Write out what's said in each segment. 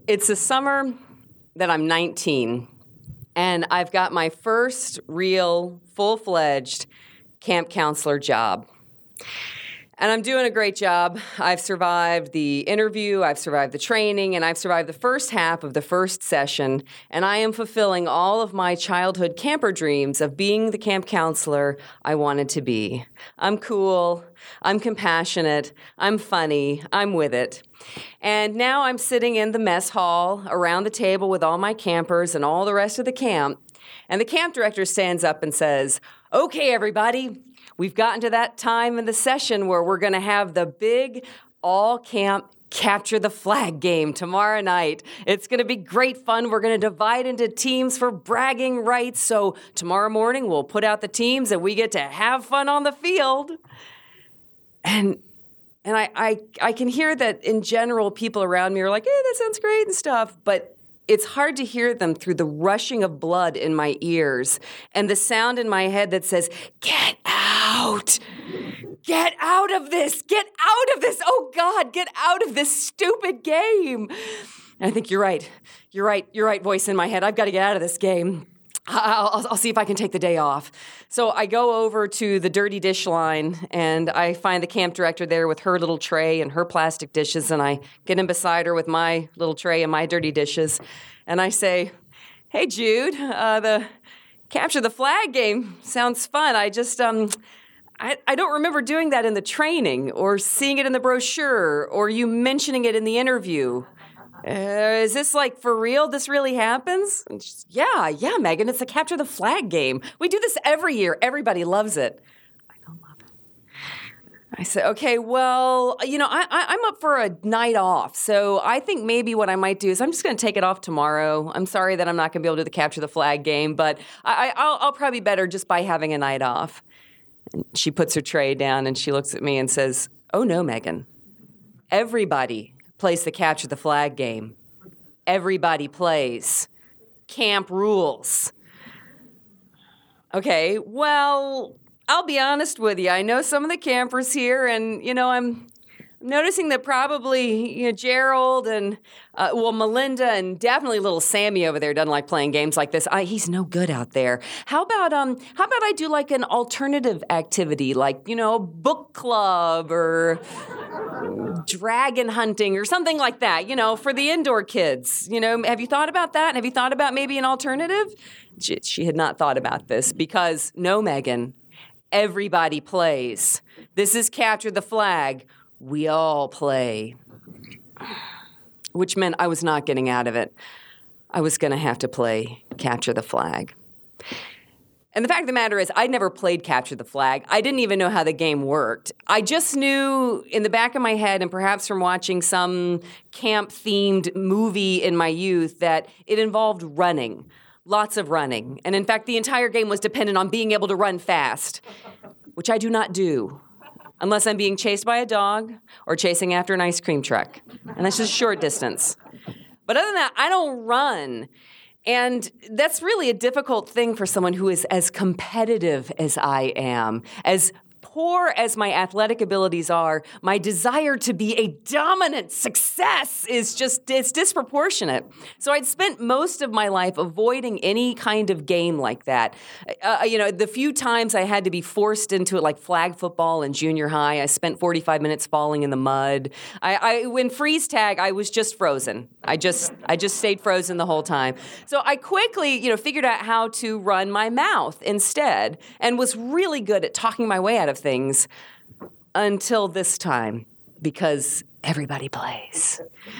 It's the summer that I'm 19, and I've got my first real, full-fledged camp counselor job. And I'm doing a great job. I've survived the interview, I've survived the training, and I've survived the first half of the first session, and I am fulfilling all of my childhood camper dreams of being the camp counselor I wanted to be. I'm cool, I'm compassionate, I'm funny, I'm with it. And now I'm sitting in the mess hall around the table with all my campers and all the rest of the camp, and the camp director stands up and says, "Okay, everybody, we've gotten to that time in the session where we're going to have the big all-camp capture the flag game tomorrow night. It's going to be great fun. We're going to divide into teams for bragging rights. So tomorrow morning we'll put out the teams and we get to have fun on the field." And I can hear that in general people around me are like, "That sounds great and stuff," but it's hard to hear them through the rushing of blood in my ears and the sound in my head that says, "Get out! Get out of this! Get out of this! Oh God, get out of this stupid game!" And I think you're right. You're right, voice in my head. I've got to get out of this game. I'll see if I can take the day off. So I go over to the dirty dish line, and I find the camp director there with her little tray and her plastic dishes, and I get in beside her with my little tray and my dirty dishes, and I say, "Hey, Jude, the capture the flag game sounds fun. I just, I don't remember doing that in the training or seeing it in the brochure or you mentioning it in the interview. Is this like for real? This really happens?" And she's, yeah, Megan, it's the capture the flag game. We do this every year. Everybody loves it. I don't love it. I said, "Okay, well, I'm up for a night off. So I think maybe what I might do is I'm just going to take it off tomorrow. I'm sorry that I'm not going to be able to do the capture the flag game, but I'll probably be better just by having a night off." And she puts her tray down and she looks at me and says, "Oh no, Megan. Everybody plays the capture the flag game. Everybody plays. Camp rules." Okay, well, I'll be honest with you. I know some of the campers here, and, I'm noticing that probably, Gerald and, Melinda and definitely little Sammy over there doesn't like playing games like this. He's no good out there. How about I do like an alternative activity, like, book club or dragon hunting or something like that, for the indoor kids. Have you thought about that? Have you thought about maybe an alternative? She had not thought about this because, no, Megan, everybody plays. This is capture the flag. We all play. Which meant I was not getting out of it. I was going to have to play capture the flag. And the fact of the matter is, I'd never played capture the flag. I didn't even know how the game worked. I just knew in the back of my head, and perhaps from watching some camp-themed movie in my youth, that it involved running. Lots of running. And in fact, the entire game was dependent on being able to run fast, which I do not do. Unless I'm being chased by a dog or chasing after an ice cream truck. And that's just short distance. But other than that, I don't run. And that's really a difficult thing for someone who is as competitive as I am, as poor as my athletic abilities are. My desire to be a dominant success it's disproportionate. So I'd spent most of my life avoiding any kind of game like that. The few times I had to be forced into it, like flag football in junior high, I spent 45 minutes falling in the mud. When freeze tag, I was just frozen. I just stayed frozen the whole time. So I quickly, figured out how to run my mouth instead, and was really good at talking my way out of things until this time, because everybody plays.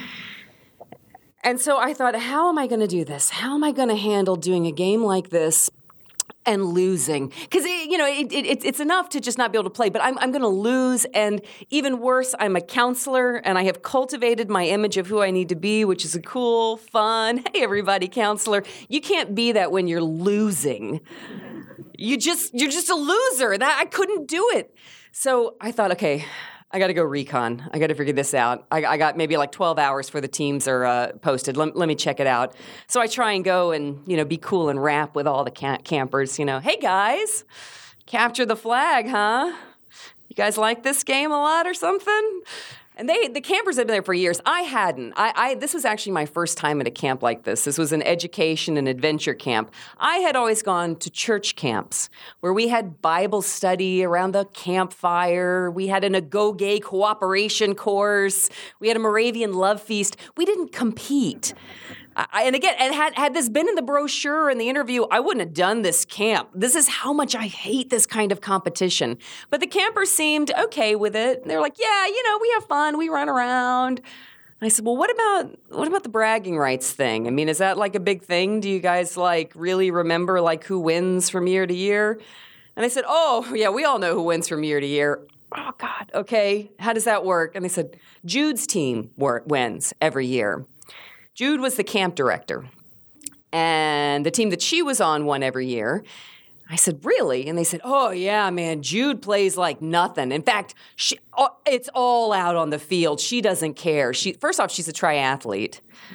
And so I thought, how am I going to do this? How am I going to handle doing a game like this and losing? Because, it's enough to just not be able to play, but I'm going to lose. And even worse, I'm a counselor, and I have cultivated my image of who I need to be, which is a cool, fun, hey, everybody, counselor. You can't be that when you're losing. You're just a loser. I couldn't do it. So I thought, okay, I got to go recon. I got to figure this out. I got maybe like 12 hours before the teams are posted. Let me check it out. So I try and go and, be cool and rap with all the campers, Hey, guys, capture the flag, huh? You guys like this game a lot or something? And the campers had been there for years. I hadn't. This was actually my first time at a camp like this. This was an education and adventure camp. I had always gone to church camps where we had Bible study around the campfire. We had an Agoge cooperation course. We had a Moravian love feast. We didn't compete. Had this been in the brochure and the interview, I wouldn't have done this camp. This is how much I hate this kind of competition. But the campers seemed okay with it. They're like, yeah, we have fun. We run around. And I said, well, what about the bragging rights thing? I mean, is that like a big thing? Do you guys really remember who wins from year to year? And they said, oh, yeah, we all know who wins from year to year. Oh, God, okay. How does that work? And they said, Jude's team wins every year. Jude was the camp director, and the team that she was on won every year. I said, really? And they said, oh, yeah, man, Jude plays like nothing. In fact, it's all out on the field. She doesn't care. First off, she's a triathlete.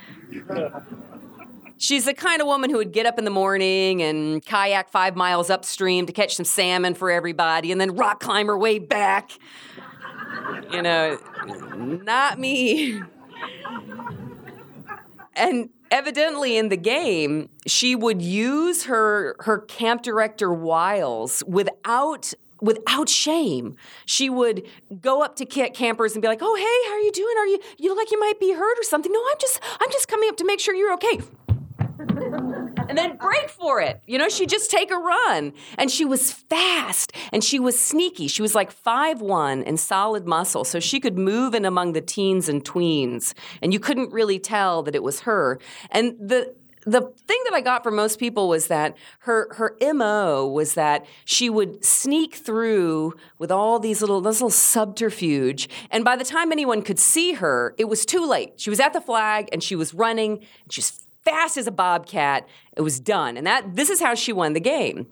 She's the kind of woman who would get up in the morning and kayak 5 miles upstream to catch some salmon for everybody and then rock climb her way back. Not me. And evidently in the game, she would use her camp director wiles without shame. She would go up to campers and be like, "Oh, hey, how are you doing? You look like you might be hurt or something." "No, I'm just coming up to make sure you're okay." And then break for it. She'd just take a run. And she was fast and she was sneaky. She was like 5'1" and solid muscle, so she could move in among the teens and tweens. And you couldn't really tell that it was her. And the thing that I got from most people was that her MO was that she would sneak through with all these little subterfuge. And by the time anyone could see her, it was too late. She was at the flag and she was running. And she was fast as a bobcat. It was done. And this is how she won the game.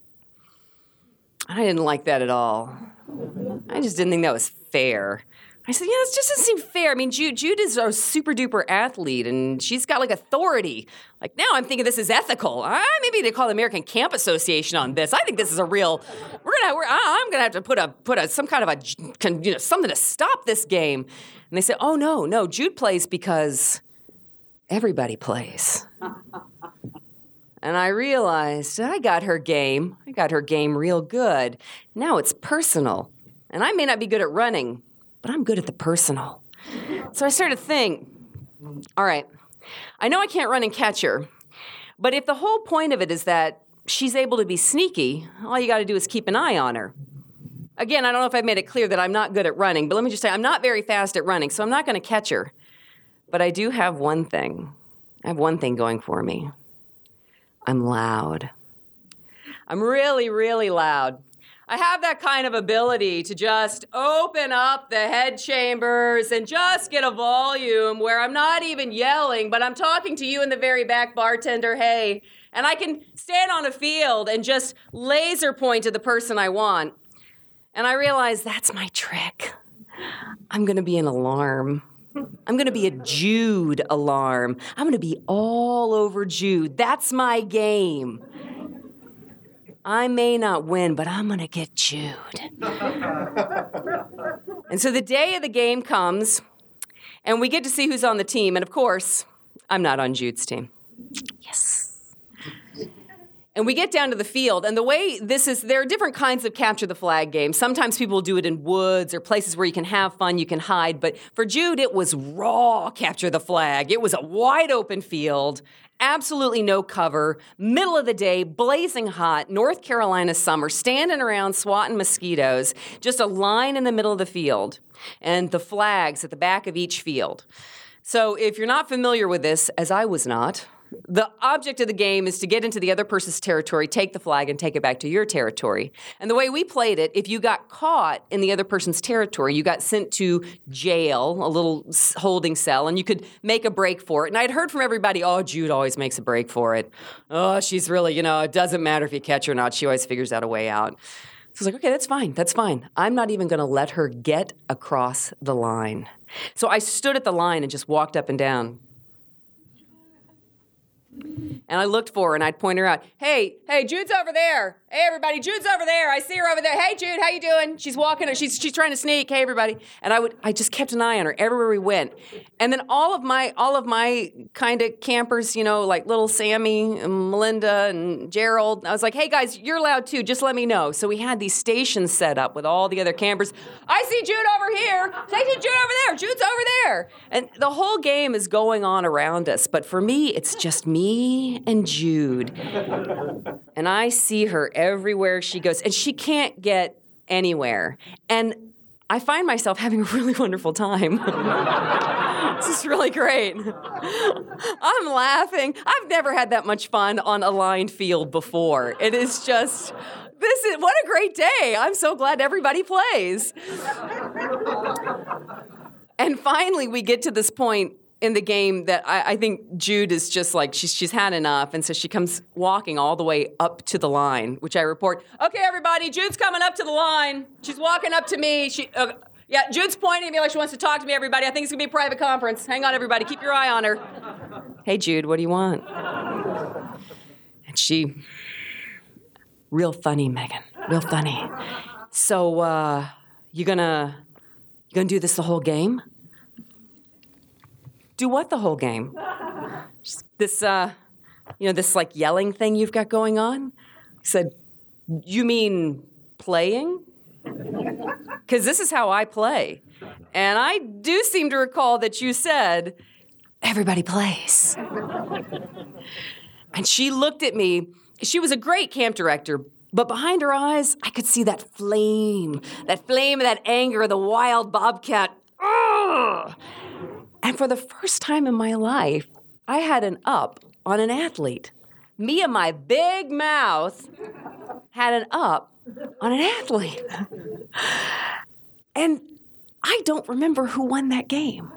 I didn't like that at all. I just didn't think that was fair. I said, this just doesn't seem fair. I mean, Jude is a super duper athlete and she's got authority. Now I'm thinking this is ethical. Maybe they call the American Camp Association on this. I think this is a real, I'm gonna have to put some kind of something to stop this game. And they said, oh no, Jude plays because everybody plays. And I realized I got her game real good. Now it's personal. And I may not be good at running, but I'm good at the personal. So I started to think, all right, I know I can't run and catch her, but if the whole point of it is that she's able to be sneaky, all you got to do is keep an eye on her. Again, I don't know if I've made it clear that I'm not good at running, but let me just say I'm not very fast at running, so I'm not going to catch her. But I do have one thing. I have one thing going for me. I'm loud. I'm really, really loud. I have that kind of ability to just open up the head chambers and just get a volume where I'm not even yelling, but I'm talking to you in the very back, bartender, hey, and I can stand on a field and just laser point to the person I want. And I realize that's my trick. I'm going to be an alarm. I'm going to be a Jude alarm. I'm going to be all over Jude. That's my game. I may not win, but I'm going to get Jude. And so the day of the game comes, and we get to see who's on the team. And of course, I'm not on Jude's team. Yes. And we get down to the field, and the way there are different kinds of capture the flag games. Sometimes people do it in woods or places where you can have fun, you can hide. But for Jude, it was raw capture the flag. It was a wide open field, absolutely no cover, middle of the day, blazing hot, North Carolina summer, standing around swatting mosquitoes, just a line in the middle of the field, and the flags at the back of each field. So if you're not familiar with this, as I was not, the object of the game is to get into the other person's territory, take the flag, and take it back to your territory. And the way we played it, if you got caught in the other person's territory, you got sent to jail, a little holding cell, and you could make a break for it. And I'd heard from everybody, oh, Jude always makes a break for it. Oh, she's really, it doesn't matter if you catch her or not. She always figures out a way out. So I was like, okay, that's fine. I'm not even going to let her get across the line. So I stood at the line and just walked up and down. And I looked for her, and I'd point her out. Hey, Jude's over there. Hey, everybody, Jude's over there. I see her over there. Hey, Jude, how you doing? She's walking. She's trying to sneak. Hey, everybody. And I just kept an eye on her everywhere we went. And then all of my kind of campers, like little Sammy and Melinda and Gerald, I was like, hey, guys, you're allowed too. Just let me know. So we had these stations set up with all the other campers. I see Jude over here. Say Jude over there. Jude's over there. And the whole game is going on around us. But for me, it's just me and Jude. And I see her everywhere she goes, and she can't get anywhere. And I find myself having a really wonderful time. This is really great. I'm laughing. I've never had that much fun on a lined field before. It is just, what a great day. I'm so glad everybody plays. And finally, we get to this point in the game that I think Jude is just like, she's had enough, and so she comes walking all the way up to the line, which I report, okay, everybody, Jude's coming up to the line. She's walking up to me. Jude's pointing at me like she wants to talk to me, everybody. I think it's going to be a private conference. Hang on, everybody. Keep your eye on her. Hey, Jude, what do you want? And she, real funny, Megan, real funny. So, you gonna do this the whole game? Do what the whole game? This, this like yelling thing you've got going on? I said, you mean playing? Because this is how I play. And I do seem to recall that you said, everybody plays. And she looked at me. She was a great camp director, but behind her eyes, I could see that flame of that anger of the wild bobcat. Ugh! And for the first time in my life, I had an up on an athlete. Me and my big mouth had an up on an athlete. And I don't remember who won that game.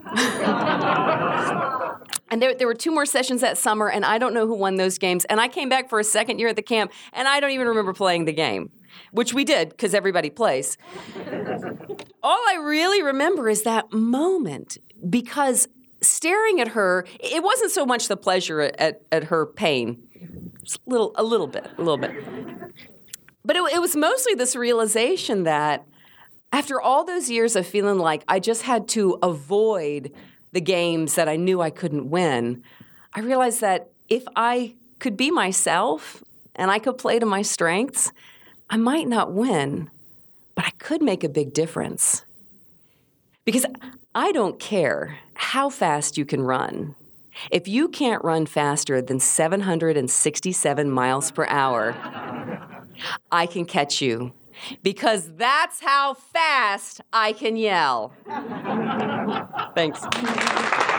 And there were 2 more sessions that summer, and I don't know who won those games. And I came back for a second year at the camp, and I don't even remember playing the game, which we did because everybody plays. All I really remember is that moment, because staring at her, it wasn't so much the pleasure at her pain, just a little bit. But it was mostly this realization that after all those years of feeling like I just had to avoid the games that I knew I couldn't win, I realized that if I could be myself and I could play to my strengths, I might not win, but I could make a big difference. Because I don't care how fast you can run. If you can't run faster than 767 miles per hour, I can catch you. Because that's how fast I can yell. Thanks.